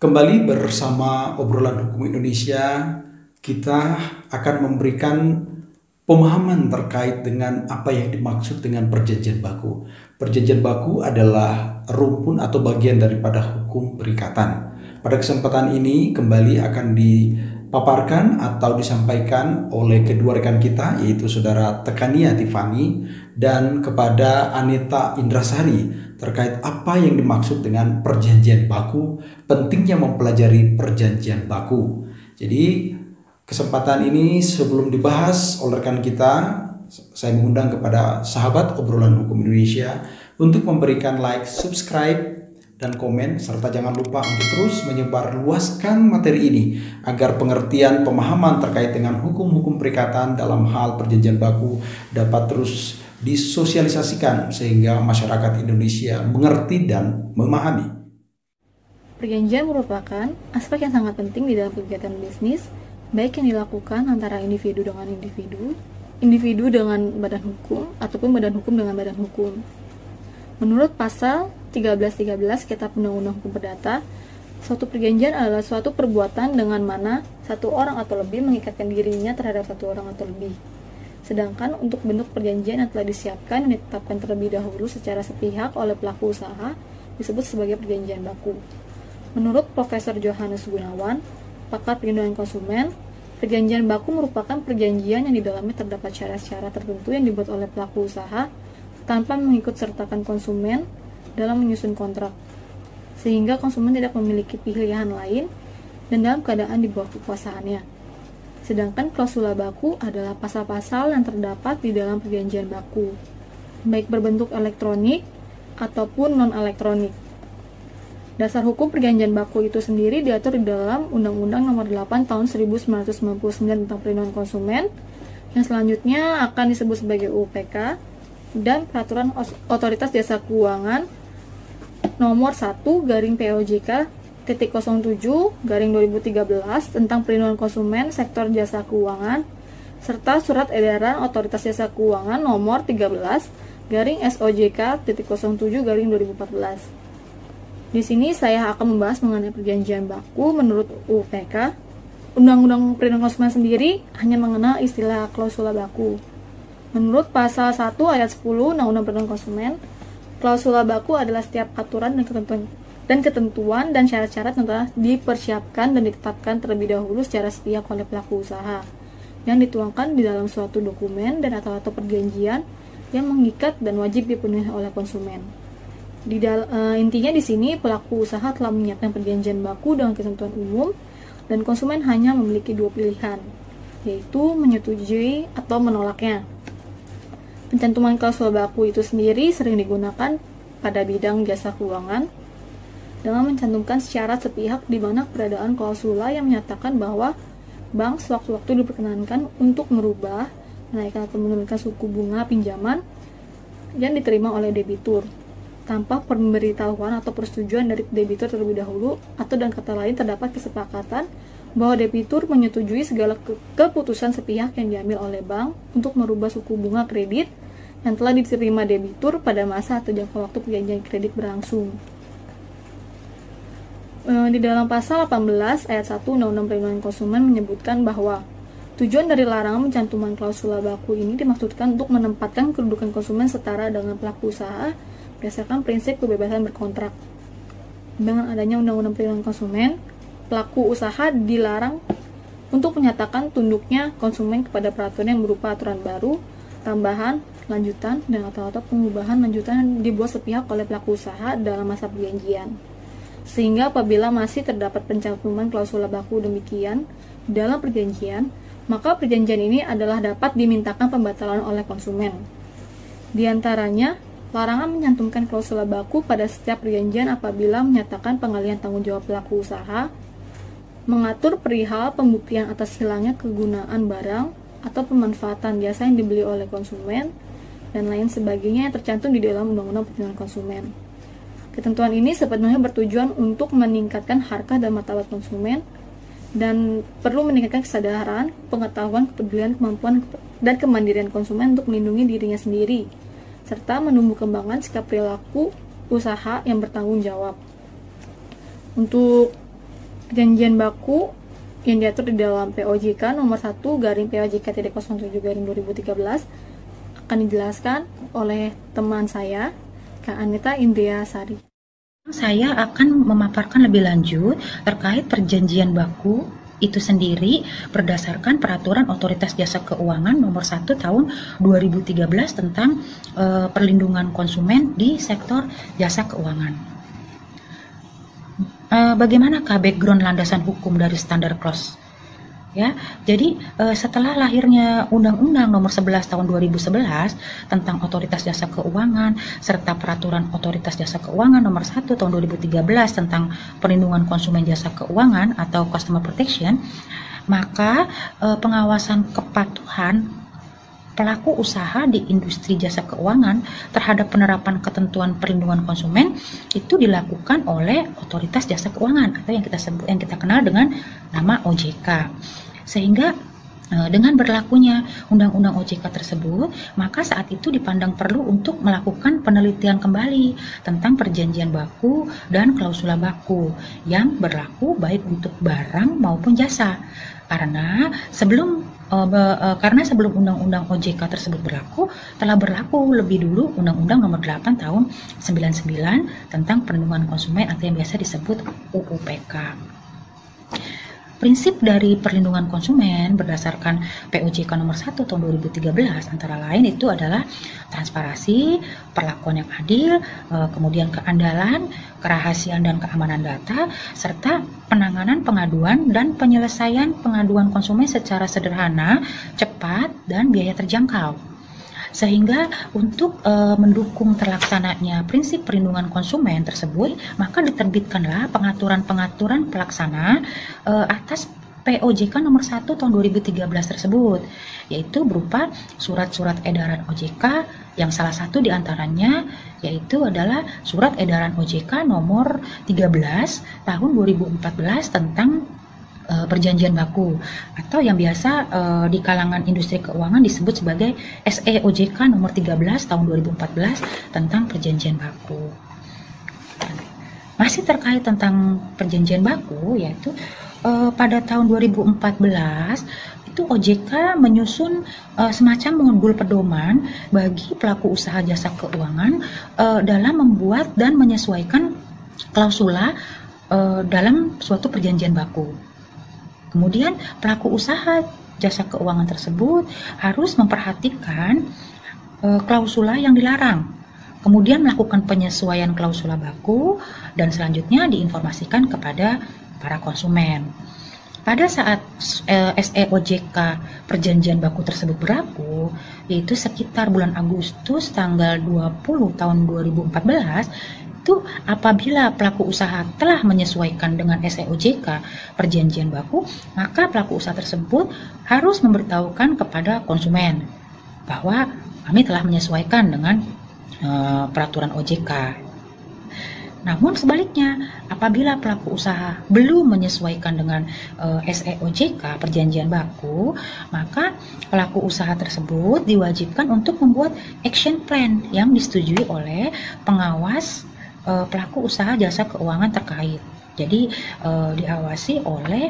Kembali bersama obrolan hukum Indonesia, kita akan memberikan pemahaman terkait dengan apa yang dimaksud dengan perjanjian baku. Perjanjian baku adalah rumpun atau bagian daripada hukum perikatan. Pada kesempatan ini kembali akan dipaparkan atau disampaikan oleh kedua rekan kita, yaitu Saudara Tekania Tiffany dan kepada Aneta Indrasari, terkait apa yang dimaksud dengan perjanjian baku, pentingnya mempelajari perjanjian baku. Jadi kesempatan ini sebelum dibahas oleh rekan kita, saya mengundang kepada sahabat obrolan hukum Indonesia untuk memberikan like, subscribe, dan komen, serta jangan lupa untuk terus menyebarluaskan materi ini agar pengertian pemahaman terkait dengan hukum-hukum perikatan dalam hal perjanjian baku dapat terus disosialisasikan sehingga masyarakat Indonesia mengerti dan memahami. Perjanjian merupakan aspek yang sangat penting di dalam kegiatan bisnis, baik yang dilakukan antara individu dengan individu, individu dengan badan hukum, ataupun badan hukum dengan badan hukum. Menurut pasal 1313 Kitab Undang-Undang Hukum Perdata, suatu perjanjian adalah suatu perbuatan dengan mana satu orang atau lebih mengikatkan dirinya terhadap satu orang atau lebih. Sedangkan untuk bentuk perjanjian yang telah disiapkan dan ditetapkan terlebih dahulu secara sepihak oleh pelaku usaha disebut sebagai perjanjian baku. Menurut Profesor Johannes Gunawan, pakar perlindungan konsumen, perjanjian baku merupakan perjanjian yang di dalamnya terdapat syarat-syarat tertentu yang dibuat oleh pelaku usaha tanpa mengikut sertakan konsumen dalam menyusun kontrak, sehingga konsumen tidak memiliki pilihan lain dan dalam keadaan di bawah kekuasaannya. Sedangkan klausula baku adalah pasal-pasal yang terdapat di dalam perjanjian baku, baik berbentuk elektronik ataupun non-elektronik. Dasar hukum perjanjian baku itu sendiri diatur di dalam Undang-Undang Nomor 8 Tahun 1999 tentang Perlindungan Konsumen, yang selanjutnya akan disebut sebagai UPK, dan Peraturan Otoritas Jasa Keuangan Nomor 1/POJK 07/2013 tentang perlindungan konsumen sektor jasa keuangan, serta Surat Edaran Otoritas Jasa Keuangan Nomor 13/SOJK 07/2014. Di sini saya akan membahas mengenai perjanjian baku menurut UPK. Undang-Undang Perlindungan Konsumen sendiri hanya mengenal istilah klausula baku. Menurut pasal 1 ayat 10 Undang-Undang Perlindungan Konsumen, klausula baku adalah setiap aturan dan ketentuan dan syarat-syarat yang telah dipersiapkan dan ditetapkan terlebih dahulu secara sepihak oleh pelaku usaha, yang dituangkan di dalam suatu dokumen dan atau perjanjian yang mengikat dan wajib dipenuhi oleh konsumen. Intinya di sini pelaku usaha telah menyiapkan perjanjian baku dengan ketentuan umum dan konsumen hanya memiliki dua pilihan, yaitu menyetujui atau menolaknya. Pencantuman klausula baku itu sendiri sering digunakan pada bidang jasa keuangan dengan mencantumkan syarat sepihak di mana keberadaan klausula yang menyatakan bahwa bank sewaktu-waktu diperkenankan untuk merubah, menaikkan atau menurunkan suku bunga pinjaman yang diterima oleh debitur tanpa pemberitahuan atau persetujuan dari debitur terlebih dahulu, atau dengan kata lain terdapat kesepakatan bahwa debitur menyetujui segala keputusan sepihak yang diambil oleh bank untuk merubah suku bunga kredit yang telah diterima debitur pada masa atau jangka waktu perjanjian kredit berlangsung. Di dalam pasal 18 ayat 1 Undang-Undang Perlindungan Konsumen menyebutkan bahwa tujuan dari larangan pencantuman klausula baku ini dimaksudkan untuk menempatkan kedudukan konsumen setara dengan pelaku usaha berdasarkan prinsip kebebasan berkontrak. Dengan adanya Undang-Undang Perlindungan Konsumen, pelaku usaha dilarang untuk menyatakan tunduknya konsumen kepada peraturan yang berupa aturan baru, tambahan, lanjutan, dan atau pengubahan lanjutan yang dibuat sepihak oleh pelaku usaha dalam masa perjanjian. Sehingga apabila masih terdapat pencantuman klausula baku demikian dalam perjanjian, maka perjanjian ini adalah dapat dimintakan pembatalan oleh konsumen. Di antaranya, larangan menyantumkan klausula baku pada setiap perjanjian apabila menyatakan pengalihan tanggung jawab pelaku usaha, mengatur perihal pembuktian atas hilangnya kegunaan barang atau pemanfaatan jasa yang dibeli oleh konsumen, dan lain sebagainya yang tercantum di dalam Undang-Undang Perlindungan Konsumen. Ketentuan ini sepenuhnya bertujuan untuk meningkatkan harkat dan martabat konsumen dan perlu meningkatkan kesadaran, pengetahuan, kepedulian, kemampuan, dan kemandirian konsumen untuk melindungi dirinya sendiri, serta menumbuh kembangkan sikap perilaku usaha yang bertanggung jawab. Untuk perjanjian baku yang diatur di dalam POJK nomor 1 garing POJK-07/2013 akan dijelaskan oleh teman saya, Kak Anita Indria Sari. Saya akan memaparkan lebih lanjut terkait perjanjian baku itu sendiri berdasarkan Peraturan Otoritas Jasa Keuangan nomor 1 tahun 2013 tentang perlindungan konsumen di sektor jasa keuangan. Bagaimanakah background landasan hukum dari standar clause? Ya, jadi setelah lahirnya Undang-Undang Nomor 11 Tahun 2011 tentang Otoritas Jasa Keuangan serta Peraturan Otoritas Jasa Keuangan Nomor 1 Tahun 2013 tentang Perlindungan Konsumen Jasa Keuangan atau Customer Protection, maka pengawasan kepatuhan pelaku usaha di industri jasa keuangan terhadap penerapan ketentuan perlindungan konsumen itu dilakukan oleh Otoritas Jasa Keuangan atau yang kita kenal dengan nama OJK. Sehingga dengan berlakunya Undang-Undang OJK tersebut, maka saat itu dipandang perlu untuk melakukan penelitian kembali tentang perjanjian baku dan klausula baku yang berlaku baik untuk barang maupun jasa. Karena sebelum Undang-Undang OJK tersebut berlaku, telah berlaku lebih dulu Undang-Undang Nomor 8 Tahun 99 tentang Perlindungan Konsumen atau yang biasa disebut UUPK. Prinsip dari perlindungan konsumen berdasarkan POJK nomor 1 tahun 2013 antara lain itu adalah transparansi, perlakuan yang adil, kemudian keandalan, kerahasiaan dan keamanan data, serta penanganan pengaduan dan penyelesaian pengaduan konsumen secara sederhana, cepat, dan biaya terjangkau. Sehingga untuk mendukung terlaksananya prinsip perlindungan konsumen tersebut, maka diterbitkanlah pengaturan-pengaturan pelaksana atas POJK nomor 1 tahun 2013 tersebut, yaitu berupa surat-surat edaran OJK yang salah satu diantaranya yaitu adalah surat edaran OJK nomor 13 tahun 2014 tentang perjanjian baku atau yang biasa di kalangan industri keuangan disebut sebagai SE-OJK nomor 13 tahun 2014 tentang perjanjian baku. Masih terkait tentang perjanjian baku, yaitu pada tahun 2014 itu OJK menyusun semacam modul pedoman bagi pelaku usaha jasa keuangan dalam membuat dan menyesuaikan klausula dalam suatu perjanjian baku. Kemudian pelaku usaha jasa keuangan tersebut harus memperhatikan klausula yang dilarang, kemudian melakukan penyesuaian klausula baku, dan selanjutnya diinformasikan kepada para konsumen. Pada saat SE-OJK perjanjian baku tersebut berlaku, yaitu sekitar bulan Agustus tanggal 20 tahun 2014, itu apabila pelaku usaha telah menyesuaikan dengan SE-OJK perjanjian baku, maka pelaku usaha tersebut harus memberitahukan kepada konsumen bahwa kami telah menyesuaikan dengan peraturan OJK. Namun sebaliknya, apabila pelaku usaha belum menyesuaikan dengan SE-OJK perjanjian baku, maka pelaku usaha tersebut diwajibkan untuk membuat action plan yang disetujui oleh pengawas pelaku usaha jasa keuangan terkait. Jadi diawasi oleh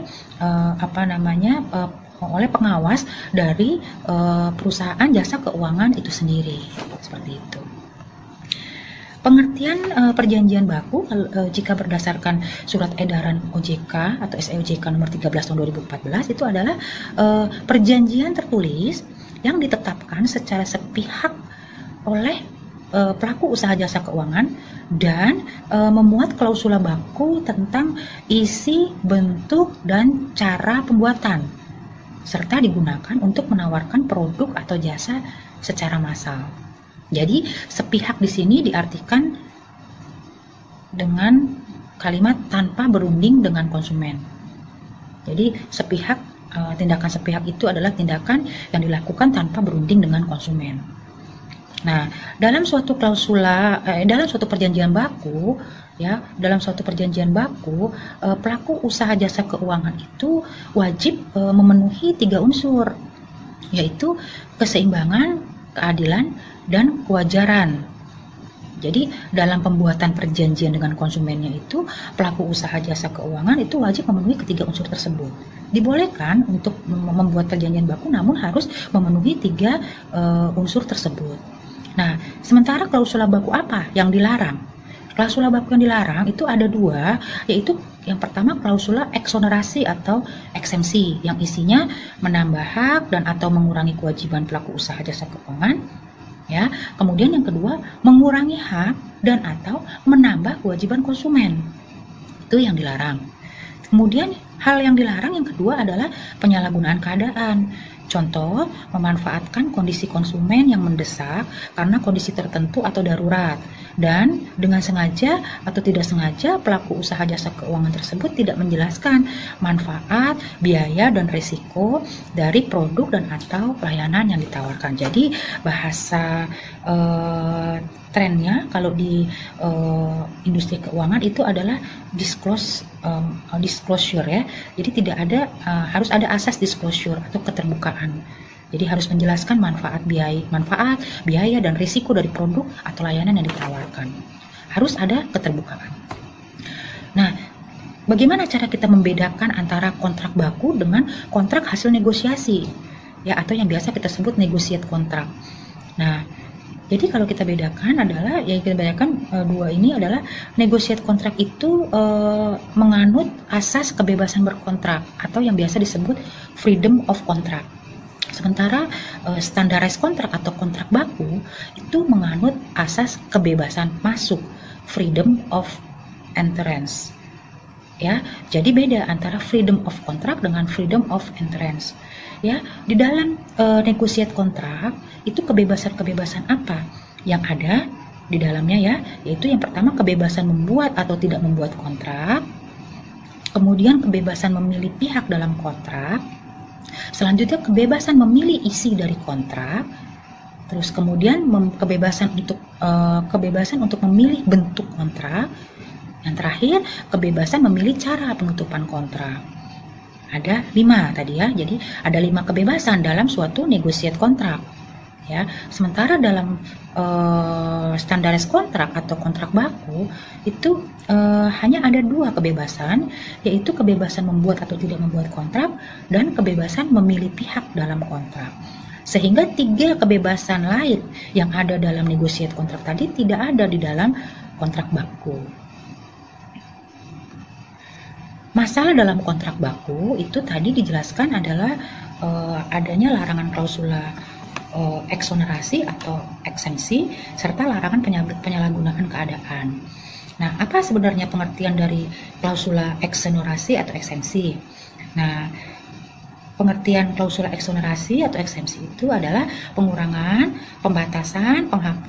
oleh pengawas dari perusahaan jasa keuangan itu sendiri, seperti itu. Pengertian perjanjian baku jika berdasarkan surat edaran OJK atau SE-OJK nomor 13 tahun 2014 itu adalah perjanjian tertulis yang ditetapkan secara sepihak oleh pelaku usaha jasa keuangan dan memuat klausula baku tentang isi, bentuk, dan cara pembuatan, serta digunakan untuk menawarkan produk atau jasa secara massal. Jadi sepihak di sini diartikan dengan kalimat tanpa berunding dengan konsumen. Jadi sepihak, tindakan sepihak itu adalah tindakan yang dilakukan tanpa berunding dengan konsumen. Nah, dalam suatu perjanjian baku, pelaku usaha jasa keuangan itu wajib memenuhi 3 unsur, yaitu keseimbangan, keadilan, dan kewajaran. Jadi dalam pembuatan perjanjian dengan konsumennya itu, pelaku usaha jasa keuangan itu wajib memenuhi ketiga unsur tersebut. Dibolehkan untuk membuat perjanjian baku namun harus memenuhi tiga unsur tersebut. Nah, sementara klausula baku apa yang dilarang? Klausula baku yang dilarang itu ada dua, yaitu yang pertama klausula eksonerasi atau eksemsi yang isinya menambah hak dan atau mengurangi kewajiban pelaku usaha jasa keuangan. Ya, kemudian yang kedua mengurangi hak dan atau menambah kewajiban konsumen. Itu yang dilarang. Kemudian hal yang dilarang yang kedua adalah penyalahgunaan keadaan. Contoh, memanfaatkan kondisi konsumen yang mendesak karena kondisi tertentu atau darurat. Dan dengan sengaja atau tidak sengaja pelaku usaha jasa keuangan tersebut tidak menjelaskan manfaat, biaya, dan risiko dari produk dan atau pelayanan yang ditawarkan. Jadi bahasa trennya kalau di industri keuangan itu adalah disclosure ya. Jadi tidak ada harus ada asas disclosure atau keterbukaan. Jadi harus menjelaskan manfaat, biaya, dan risiko dari produk atau layanan yang ditawarkan. Harus ada keterbukaan. Nah, bagaimana cara kita membedakan antara kontrak baku dengan kontrak hasil negosiasi? Ya, atau yang biasa kita sebut negotiate kontrak. Nah, jadi kalau kita bedakan adalah, dua ini adalah negotiate kontrak itu menganut asas kebebasan berkontrak atau yang biasa disebut freedom of contract. Sementara standarized kontrak atau kontrak baku itu menganut asas kebebasan masuk, freedom of entrance. Ya, jadi beda antara freedom of contract dengan freedom of entrance. Ya, di dalam negotiate kontrak itu kebebasan-kebebasan apa yang ada di dalamnya ya? Yaitu yang pertama kebebasan membuat atau tidak membuat kontrak. Kemudian kebebasan memilih pihak dalam kontrak. Selanjutnya kebebasan memilih isi dari kontrak, terus kemudian kebebasan untuk memilih bentuk kontrak, yang terakhir kebebasan memilih cara penutupan kontrak. Ada 5 tadi ya, jadi ada 5 kebebasan dalam suatu negotiate kontrak. Ya, sementara dalam standarized kontrak atau kontrak baku itu hanya ada 2 kebebasan, yaitu kebebasan membuat atau tidak membuat kontrak dan kebebasan memilih pihak dalam kontrak. Sehingga 3 kebebasan lain yang ada dalam negotiate kontrak tadi tidak ada di dalam kontrak baku. Masalah dalam kontrak baku itu tadi dijelaskan adalah adanya larangan klausula eksonerasi atau eksensi serta larangan penyalahgunaan keadaan. Nah, apa sebenarnya pengertian dari klausula eksonerasi atau eksensi? Nah, pengertian klausula eksonerasi atau eksensi itu adalah pengurangan, pembatasan,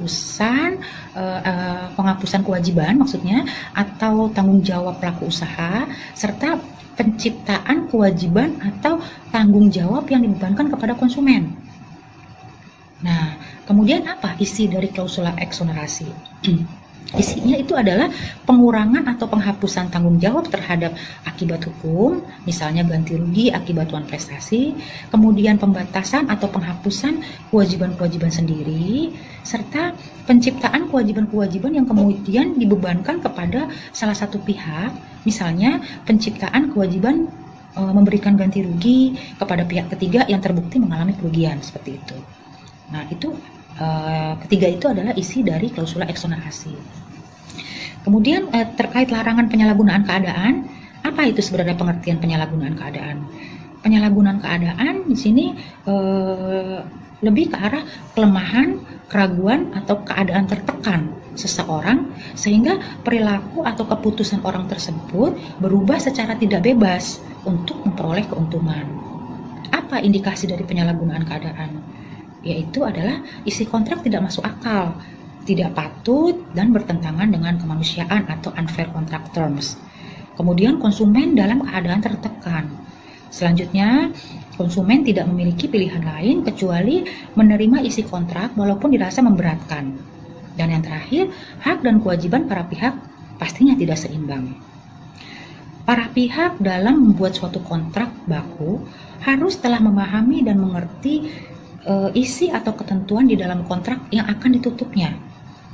penghapusan kewajiban maksudnya atau tanggung jawab pelaku usaha serta penciptaan kewajiban atau tanggung jawab yang dibebankan kepada konsumen. Nah, kemudian apa isi dari klausula eksonerasi? Isinya itu adalah pengurangan atau penghapusan tanggung jawab terhadap akibat hukum, misalnya ganti rugi akibat tuan prestasi, kemudian pembatasan atau penghapusan kewajiban-kewajiban sendiri, serta penciptaan kewajiban-kewajiban yang kemudian dibebankan kepada salah satu pihak, misalnya penciptaan kewajiban memberikan ganti rugi kepada pihak ketiga yang terbukti mengalami kerugian, seperti itu. Nah, itu ketiga itu adalah isi dari klausula eksonerasi. Kemudian terkait larangan penyalahgunaan keadaan, apa itu sebenarnya pengertian penyalahgunaan keadaan? Penyalahgunaan keadaan di sini lebih ke arah kelemahan, keraguan atau keadaan tertekan seseorang sehingga perilaku atau keputusan orang tersebut berubah secara tidak bebas untuk memperoleh keuntungan. Apa indikasi dari penyalahgunaan keadaan? Yaitu adalah isi kontrak tidak masuk akal, tidak patut, dan bertentangan dengan kemanusiaan atau unfair contract terms. Kemudian konsumen dalam keadaan tertekan. Selanjutnya, konsumen tidak memiliki pilihan lain kecuali menerima isi kontrak walaupun dirasa memberatkan. Dan yang terakhir, hak dan kewajiban para pihak pastinya tidak seimbang. Para pihak dalam membuat suatu kontrak baku harus telah memahami dan mengerti isi atau ketentuan di dalam kontrak yang akan ditutupnya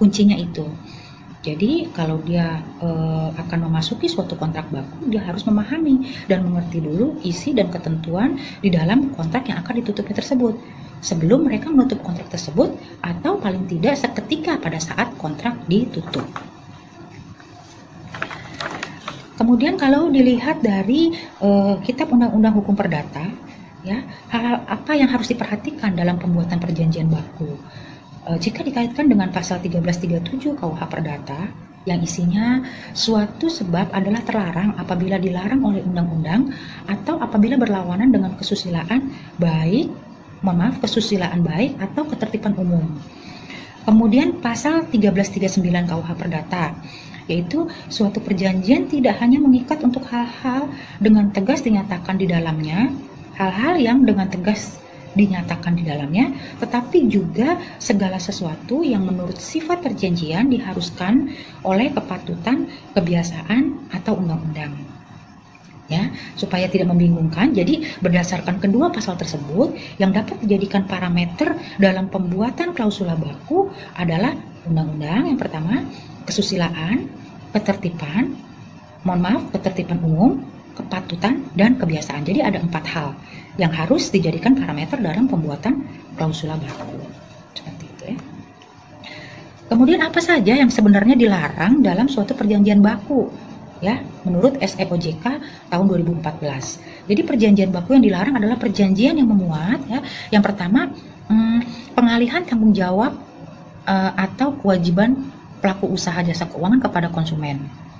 kuncinya itu. Jadi kalau dia akan memasuki suatu kontrak baku, dia harus memahami dan mengerti dulu isi dan ketentuan di dalam kontrak yang akan ditutupnya tersebut sebelum mereka menutup kontrak tersebut, atau paling tidak seketika pada saat kontrak ditutup. Kemudian kalau dilihat dari Kitab Undang-Undang Hukum Perdata, ya, hal apa yang harus diperhatikan dalam pembuatan perjanjian baku? Jika dikaitkan dengan pasal 1337 KUH Perdata yang isinya suatu sebab adalah terlarang apabila dilarang oleh undang-undang atau apabila berlawanan dengan kesusilaan baik atau ketertiban umum. Kemudian pasal 1339 KUH Perdata, yaitu suatu perjanjian tidak hanya mengikat untuk hal-hal dengan tegas dinyatakan di dalamnya, hal-hal yang dengan tegas dinyatakan di dalamnya, tetapi juga segala sesuatu yang menurut sifat perjanjian diharuskan oleh kepatutan, kebiasaan, atau undang-undang. Ya, supaya tidak membingungkan, jadi berdasarkan kedua pasal tersebut, yang dapat dijadikan parameter dalam pembuatan klausula baku adalah undang-undang yang pertama, kesusilaan, ketertiban umum, kepatutan, dan kebiasaan. Jadi ada 4 hal yang harus dijadikan parameter dalam pembuatan klausula baku. Seperti itu ya. Kemudian apa saja yang sebenarnya dilarang dalam suatu perjanjian baku? Ya, menurut SEOJK tahun 2014. Jadi perjanjian baku yang dilarang adalah perjanjian yang memuat, ya, yang pertama pengalihan tanggung jawab atau kewajiban pelaku usaha jasa keuangan kepada konsumen.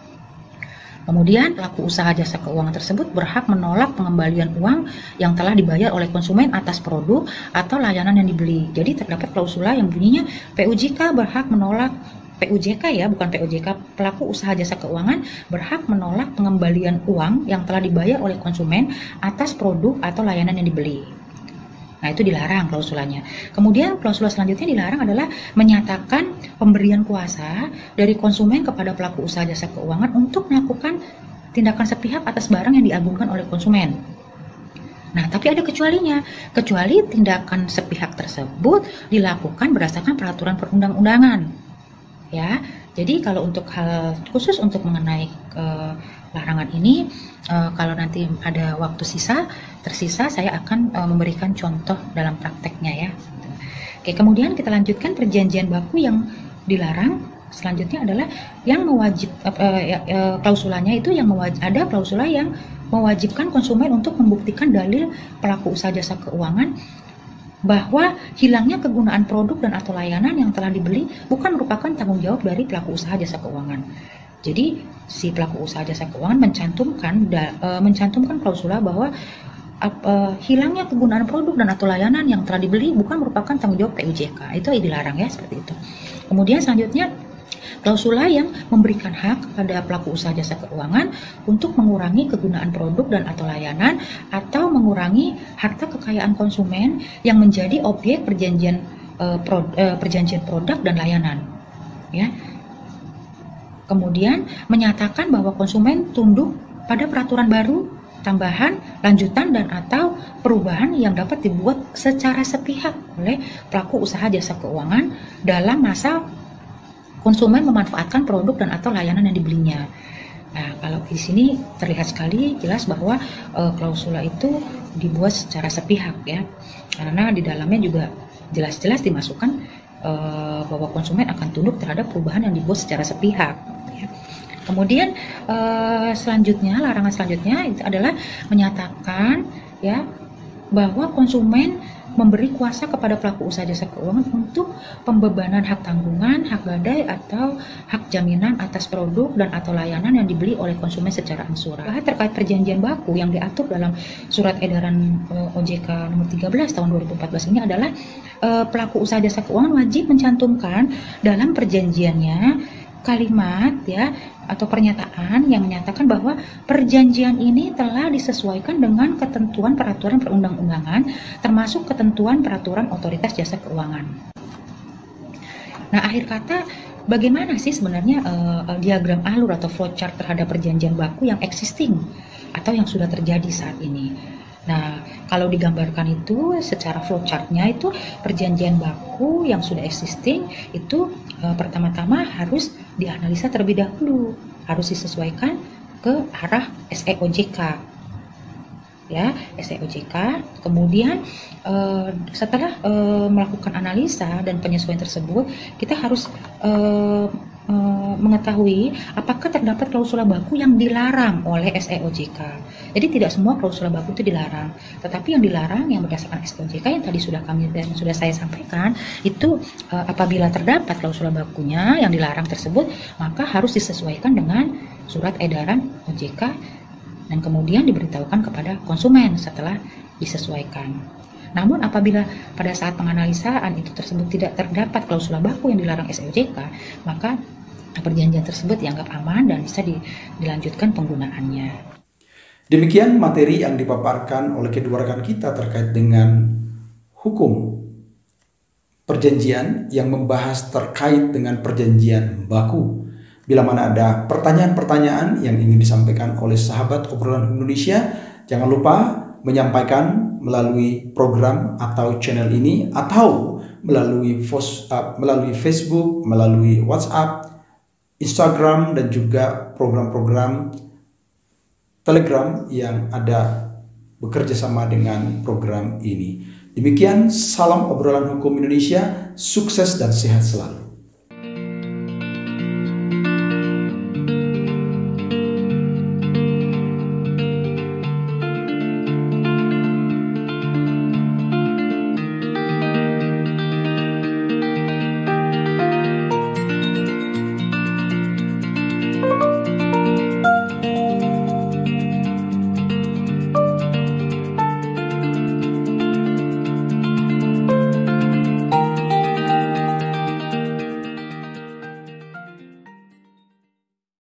Kemudian pelaku usaha jasa keuangan tersebut berhak menolak pengembalian uang yang telah dibayar oleh konsumen atas produk atau layanan yang dibeli. Jadi terdapat klausula yang bunyinya PUJK berhak menolak, PUJK ya, bukan POJK, pelaku usaha jasa keuangan berhak menolak pengembalian uang yang telah dibayar oleh konsumen atas produk atau layanan yang dibeli. Nah, itu dilarang klausulanya. Kemudian klausula selanjutnya dilarang adalah menyatakan pemberian kuasa dari konsumen kepada pelaku usaha jasa keuangan untuk melakukan tindakan sepihak atas barang yang diagunkan oleh konsumen. Nah, tapi ada kecualinya. Kecuali tindakan sepihak tersebut dilakukan berdasarkan peraturan perundang-undangan. Ya, jadi kalau untuk hal khusus untuk mengenai larangan ini, kalau nanti ada waktu tersisa saya akan memberikan contoh dalam prakteknya ya. Oke, kemudian kita lanjutkan perjanjian baku yang dilarang. Selanjutnya adalah yang klausulanya itu yang ada klausula yang mewajibkan konsumen untuk membuktikan dalil pelaku usaha jasa keuangan bahwa hilangnya kegunaan produk dan atau layanan yang telah dibeli bukan merupakan tanggung jawab dari pelaku usaha jasa keuangan. Jadi si pelaku usaha jasa keuangan mencantumkan klausula bahwa hilangnya kegunaan produk dan atau layanan yang telah dibeli bukan merupakan tanggung jawab PUJK. Itu dilarang ya, seperti itu. Kemudian selanjutnya klausula yang memberikan hak kepada pelaku usaha jasa keuangan untuk mengurangi kegunaan produk dan atau layanan atau mengurangi harta kekayaan konsumen yang menjadi objek perjanjian produk dan layanan. Ya. Kemudian menyatakan bahwa konsumen tunduk pada peraturan baru, tambahan, lanjutan, dan atau perubahan yang dapat dibuat secara sepihak oleh pelaku usaha jasa keuangan dalam masa konsumen memanfaatkan produk dan atau layanan yang dibelinya. Nah, kalau di sini terlihat sekali jelas bahwa klausula itu dibuat secara sepihak ya, karena di dalamnya juga jelas-jelas dimasukkan bahwa konsumen akan tunduk terhadap perubahan yang dibuat secara sepihak. Ya. Kemudian larangan selanjutnya itu adalah menyatakan ya bahwa konsumen memberi kuasa kepada pelaku usaha jasa keuangan untuk pembebanan hak tanggungan, hak gadai, atau hak jaminan atas produk dan atau layanan yang dibeli oleh konsumen secara angsuran. Terkait perjanjian baku yang diatur dalam Surat Edaran OJK nomor 13 tahun 2014 ini adalah pelaku usaha jasa keuangan wajib mencantumkan dalam perjanjiannya kalimat ya atau pernyataan yang menyatakan bahwa perjanjian ini telah disesuaikan dengan ketentuan peraturan perundang-undangan termasuk ketentuan peraturan otoritas jasa keuangan. Nah, akhir kata, bagaimana sih sebenarnya diagram alur atau flowchart terhadap perjanjian baku yang existing atau yang sudah terjadi saat ini? Nah, Kalau digambarkan itu secara flowchartnya itu perjanjian baku yang sudah existing itu pertama-tama harus dianalisa terlebih dahulu, harus disesuaikan ke arah SEOJK. Ya, SEOJK. Kemudian setelah melakukan analisa dan penyesuaian tersebut, kita harus mengetahui apakah terdapat klausula baku yang dilarang oleh SEOJK. Jadi tidak semua klausula baku itu dilarang, tetapi yang dilarang yang berdasarkan SEOJK yang tadi sudah saya sampaikan itu apabila terdapat klausula bakunya yang dilarang tersebut, maka harus disesuaikan dengan surat edaran OJK dan kemudian diberitahukan kepada konsumen setelah disesuaikan. Namun apabila pada saat penganalisaan itu tersebut tidak terdapat klausula baku yang dilarang SEOJK, maka perjanjian tersebut dianggap aman dan bisa dilanjutkan penggunaannya. Demikian materi yang dipaparkan oleh kedua rekan kita terkait dengan hukum perjanjian yang membahas terkait dengan perjanjian baku. Bila mana ada pertanyaan-pertanyaan yang ingin disampaikan oleh sahabat obrolan Indonesia, jangan lupa menyampaikan melalui program atau channel ini atau melalui Facebook, melalui WhatsApp, Instagram, dan juga program-program Telegram yang ada bekerja sama dengan program ini. Demikian, salam obrolan hukum Indonesia, sukses dan sehat selalu.